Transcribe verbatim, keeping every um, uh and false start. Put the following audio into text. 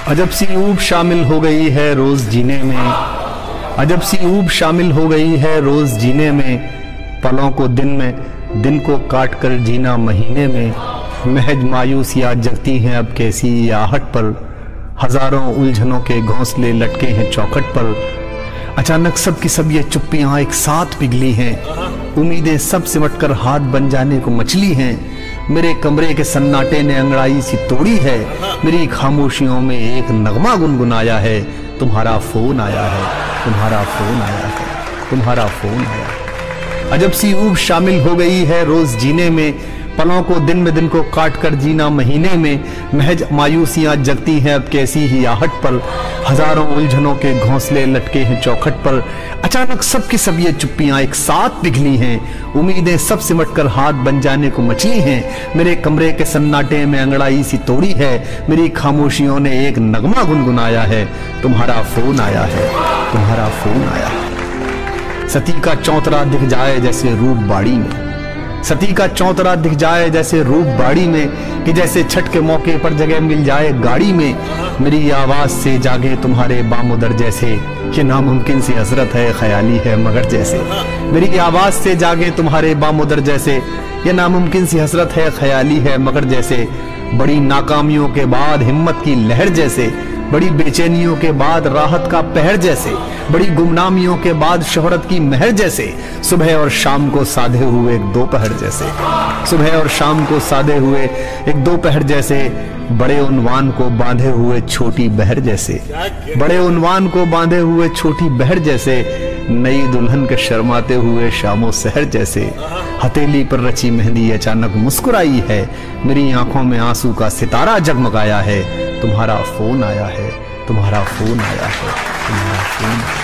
अजब सी ऊब शामिल हो गई है रोज जीने में, अजब सी ऊब शामिल हो गई है रोज जीने में। पलों को दिन में, दिन को काट कर जीना महीने में। महज मायूसियाँ जगती हैं अब कैसी आहट पर, हजारों उलझनों के घोंसले लटके हैं चौखट पर। अचानक सब की सब ये चुप्पियां एक साथ पिघली हैं, उम्मीदें सब सिमट कर हाथ बन जाने को मचली हैं। मेरे कमरे के सन्नाटे ने अंगड़ाई सी तोड़ी है, मेरी खामोशियों में एक नगमा गुनगुनाया है। तुम्हारा फोन आया है, तुम्हारा फोन आया है, तुम्हारा फोन आया है। अजब सी ऊब शामिल हो गई है रोज जीने में, पलों को दिन में, दिन को काट कर जीना महीने में। महज मायूसियां जगती हैं अब कैसी ही आहट पर, हजारों उलझनों के घोंसले लटके हैं चौखट पर। अचानक सब की सब ये चुप्पियां एक साथ पिघली हैं, उम्मीदें सब सिमट कर हाथ बन जाने को मचली हैं। मेरे कमरे के सन्नाटे में अंगड़ाई सी तोड़ी है, मेरी खामोशियों ने एक नगमा गुनगुनाया है। तुम्हारा फोन आया है, तुम्हारा फोन आया है। सती का चौतरा दिख जाए जैसे रूप बाड़ी में, सती का चौतरा दिख जाए जैसे रूप बाड़ी में, कि जैसे छठ के मौके पर जगह मिल जाए गाड़ी में। मेरी आवाज से जागे तुम्हारे बामुदर जैसे, ये नामुमकिन सी हसरत है ख्याली है मगर जैसे। मेरी आवाज से जागे तुम्हारे बामुदर जैसे, ये नामुमकिन सी हसरत है ख्याली है मगर जैसे। बड़ी नाकामियों के बाद हिम्मत की लहर जैसे, बड़ी बेचैनियों के बाद राहत का पहर जैसे, बड़ी गुमनामियों के बाद शोहरत की महर जैसे। सुबह और शाम को साधे हुए एक दोपहर जैसे, सुबह और शाम को साधे हुए एक दोपहर जैसे। बड़े उन्वान को बांधे हुए छोटी बहर जैसे, बड़े उन्वान को बांधे हुए छोटी बहर जैसे। नई दुल्हन के शर्माते हुए शामो सहर जैसे। हथेली पर रची मेहंदी अचानक मुस्कुराई है, मेरी आंखों में आंसू का सितारा जगमगाया है। तुम्हारा फोन आया है, तुम्हारा फोन आया है, तुम्हारा फोन।